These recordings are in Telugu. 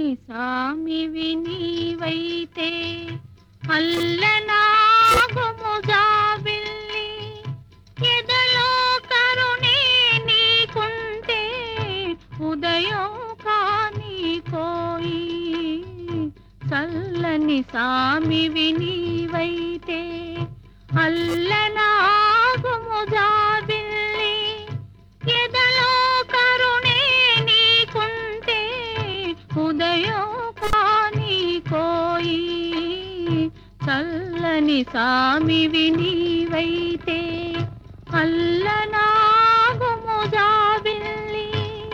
చల్లని సామివి నీవైతే అల్లనాగుము జాబిల్లి ఎదలో కరుణే నీకుంటే ఉదయం కాని కోయి చల్లని సామివి నీవైతే అల్లనాగుము జాబిల్లి ఎదలో కరుణే నీకుంటే ఉదయం కాని కోయి చల్లని సామివి నీవైతే అల్లనాగుము జాబిల్లి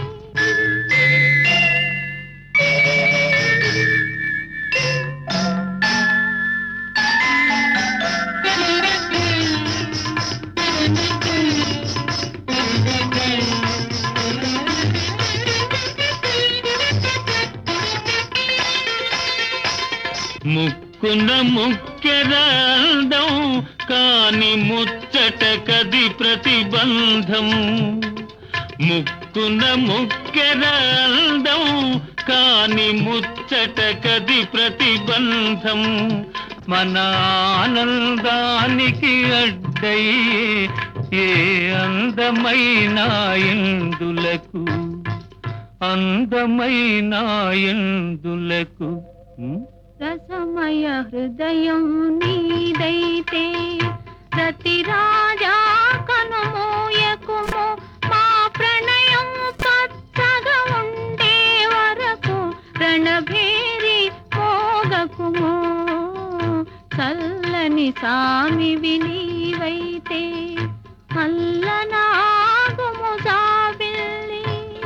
ముక్కున ముక్కెరాల్దం కాని ముచ్చట కది ప్రతిబంధం ముక్కున ముక్కెరాల్దం కాని ముచ్చట కది ప్రతిబంధం మన ఆనందానికి అడ్డయ్యే ఏ అందమైన ఎందులకు అందమైన ఎందులకు రసమయ హృదయం నీదైతే రతి రాజా కనుమోయకుము మా ప్రణయం పచ్చగా ఉండే వరకు రణభేరి మోగకుము చల్లని సామివి నీవైతే అల్లనాగుము జాబిల్లి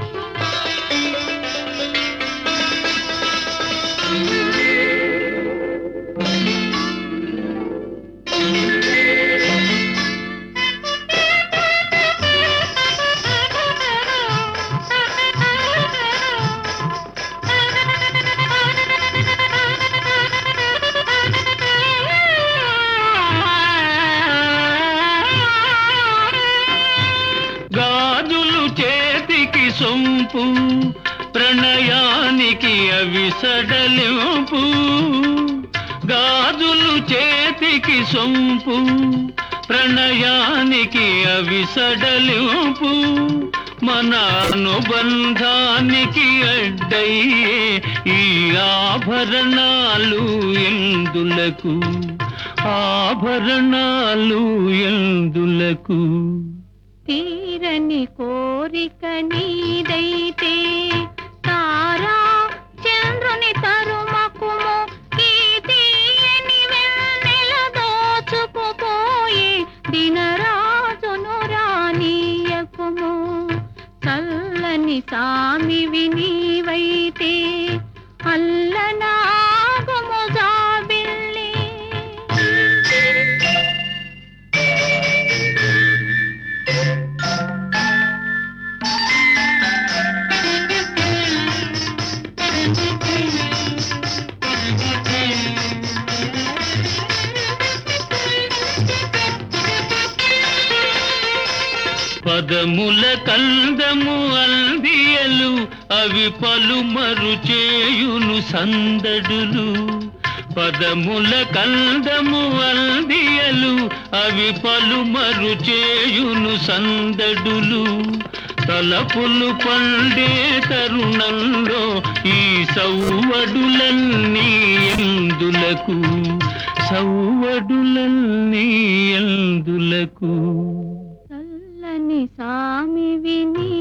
గాజులు చేతికి సొంపు ప్రణయానికి అవి సడలింపు గాజులు చేతికి సొంపు ప్రణయానికి అవి సడలింపు మన అనుబంధానికి అడ్డయ్యే ఈ ఆభరణాలు ఎందులకు ఆభరణాలు ఎందులకు తీరని కోరిక నీదైతే తారా చంద్రుని తరుమకుము ఈ తీయని వెన్నెల దోచుకుపోయే దినరాజును రానీయకుము చల్లని సామివి నీవైతే అల్లనాగుము జాబిల్లి పదముల కందము అల్దియలు అవి పలుమరు చేయును సందడులు పదముల కందము అల్దియలు అవి పలుమరు చేయును సందడులు తలపులు పండే తరుణంలో ఈ సౌవడులన్నీ ఎందులకు సౌవడులన్నీ ఎందులకు చల్లని సామివి